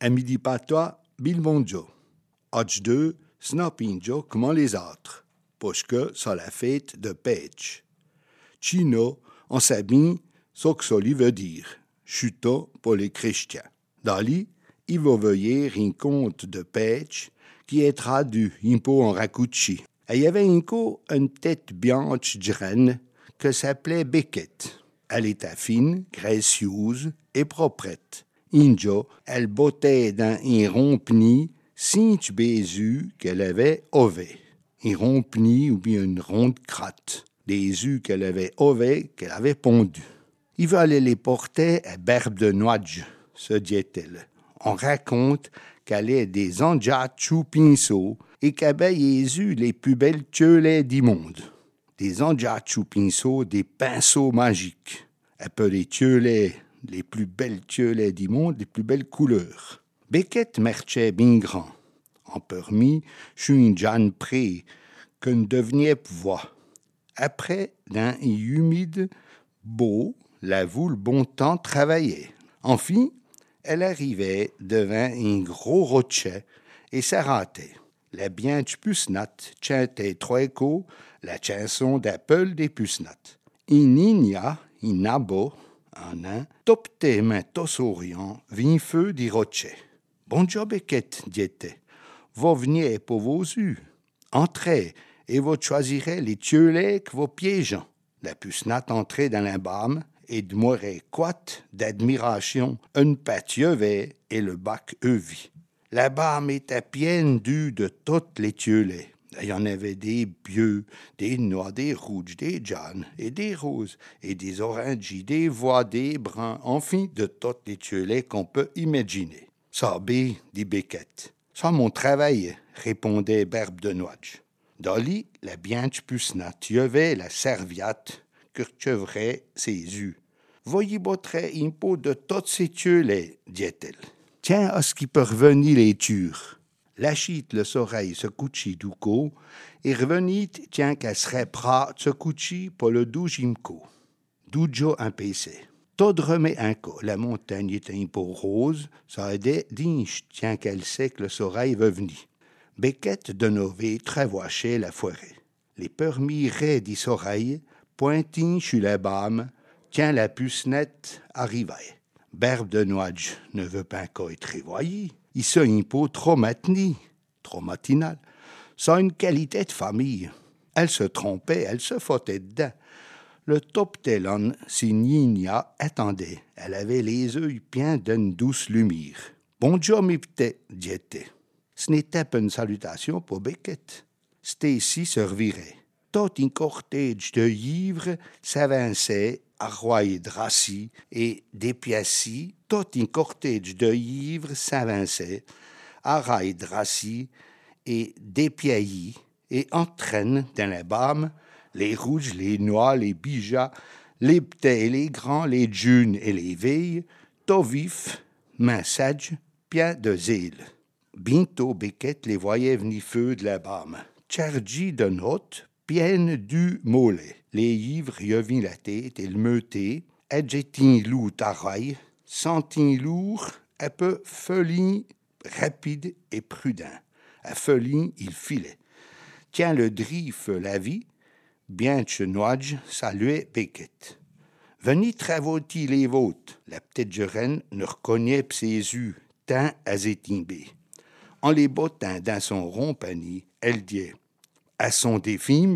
À midi patois, bilbonjo. Hodge 2, snapinjo comme les autres, parce que c'est la fête de Pêche. Chino, on s'habille, ce que ça veut dire. Chuto pour les chrétiens. Dali, il va veiller un conte de Pêche qui est traduit un peu en rakuchi. Et il y avait une tête blanche de reine que s'appelait Beckett. Elle était fine, gracieuse et proprette. Injo, elle bottait dans un rond-pni, 5 bézus qu'elle avait ovés. Un rond-pni ou bien une ronde cratte. Des œufs qu'elle avait ovés, qu'elle avait pondus. Il va aller les porter à Berbe de Noidge, se dit-elle. On raconte qu'elle est des anjachou pinceaux et qu'elle avait les œufs les plus belles tiolets du monde. Des anjachou pinceaux, des pinceaux magiques. Elle peut les tiolets, les plus belles tiolets du monde, les plus belles couleurs. Beckett marchait bien grand. En permis, je suis une Jeanne près, qu'on devenait voix. Après, dans un humide, beau, la voule bon temps travaillait. Enfin, elle arrivait devant un gros rocher et s'arrêtait. La bianche pucenate chantait trois échos la chanson d'Apple des pucenates. Inigna, inabo, un topte main tosoriant, vin feu du rocher. Bonjour Beckett, dit-elle. Vous veniez pour vos yeux. Entrez et vous choisirez les tiolets que vos piégeants. La pucenate entrait dans l'embaume et demeurait coite d'admiration, une patte yeuvé et le bac œvi. La bâme était pleine d'œufs de toutes les tiolets. Il y en avait des bleus, des noirs, des rouges, des jaunes et des roses, et des orangis, des voix, des bruns, enfin de toutes les tiolets qu'on peut imaginer. Ça bé, dit Beckett. Ça mon travail, répondait Berbe de Noidge. Dolly, la bianche pucenate, y avait la serviette que chevrait ses œufs. Voyez botrer un pot de toutes ces tiolets, dit-elle. Tiens, à ce qui peut revenir les tures. Lachit le soleil se couchi du co, et revenit, tiens qu'elle serait prête se couchi pour le doujimco. Doujo un PC. Tout remet un co. La montagne est un peu rose, ça aidait d'inch, tiens qu'elle sait que le soleil veut venir. Beckett de Nové travaillait la forêt. Les permis raies du soleil, pointing sur la bâme, tiens la pucenette arrivait. Berbe de Noidge ne veut pas encore être révoyé. Il se un peu trop matinal. Ça a une qualité de famille. Elle se trompait, elle se foutait dedans. Le top telon, si Nina attendait. Elle avait les yeux pleins d'une douce lumière. Bonjour, mes petits, dit-elle. Ce n'était pas une salutation pour Beckett. Stacy servirait. Tout un cortège de ivres s'avançait à Roy-Dracy et d'Épiacy. Tout un cortège de ivres s'avançait à Roy-Dracy et d'Épiailly et entraîne dans la bâme les rouges, les noirs, les bijats, les petits et les grands, les jeunes et les vieilles, tout vifs, mains sages, pleins de zèle. Bientôt Beckett les voyait venir feu de la bâme. Chargis de notes, pleine du mollet. Les ivres y vinrent la tête et le meuté, adjetin lourd taraille, sentin lourd, un peu felin, rapide et prudent. À felin, il filait. Tiens le drif la vie, bianche Noidge saluait Beckett. Venez travailler les vôtres. La petite reine ne reconnaît ses yeux, tant elles étaient imbées. En les bottant dans son rond panier, elle dit à son défi,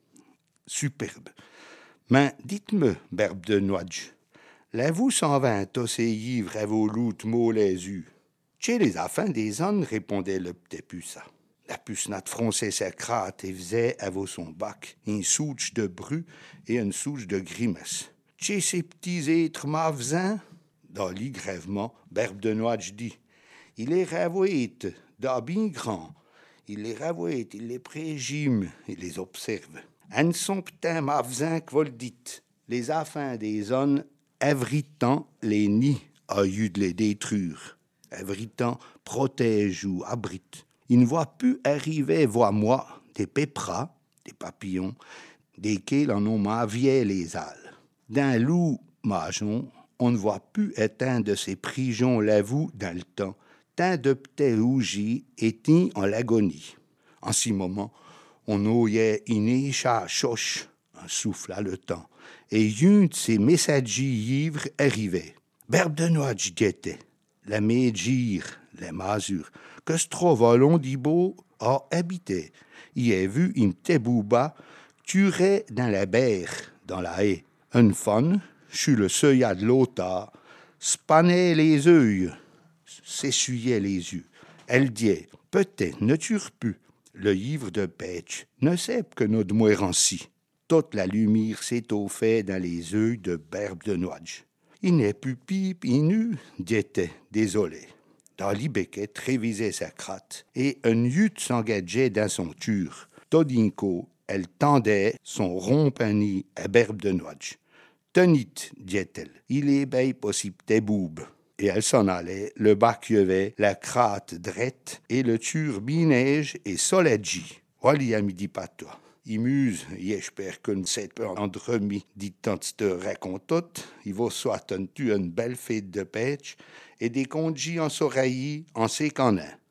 superbe. Mais dites-me, Berbe de Noidge, l'avou s'en vint ces ivres à vos loutres mots les yeux. Chez les affaires des ânes, répondait le petit puça. La pucenate fronçait sa crête et faisait à son bac une souche de bru et une souche de grimace. Chez ces petits êtres mavesins, Dolly grèvement, Berbe de Noidge dit, il les ravouite, bien grand. Il les ravouite, il les prégime, il les observe. En son putain mavesins que vous le dites, les affaires des hommes, avritant les nids, a eu de les détruire. Avritant protège ou abrite. Il ne voit plus arriver, moi, des pépras, des papillons, desquels en ont mavié les ailes. D'un loup majon, on ne voit plus éteindre de ces prigeons l'avoue dans le temps, tant de petits rougis étaient en l'agonie. En ce moment, on oyait une écha choche, un souffle le temps, et un de ces messagers ivres arrivait. Berbe de noix, dit-il, la médire, les masures, que ce trovolon d'Ibo a habité. Il a vu une tébouba tuer dans la berre, dans la haie. Une femme, sur le seuil de l'autre, spannait les yeux, s'essuyait les yeux. Elle dit, peut-être ne tue plus. Le ivre de Pêche ne sait que nous demeurons ainsi. Toute la lumière s'étoffait dans les yeux de Berbe de Noailles. Il n'est plus pipe nu, dit-il, désolé. Dali Beckett révisait sa cratte et un hutte s'engageait dans son tur. Todinko, elle tendait son rond pani à Berbe de Noailles. Tenit, dit-elle, il est bien possible tes boubes. Et elle s'en allait, le bac yeuvait, la cratte drette, et le turbinège et soledji. Voilà, à midi pas toi. Il muse, j'espère que ne s'est pas endormi, dit tant te raconte, il va soit une belle fête de pêche, et des congis en soraillis en sécanant.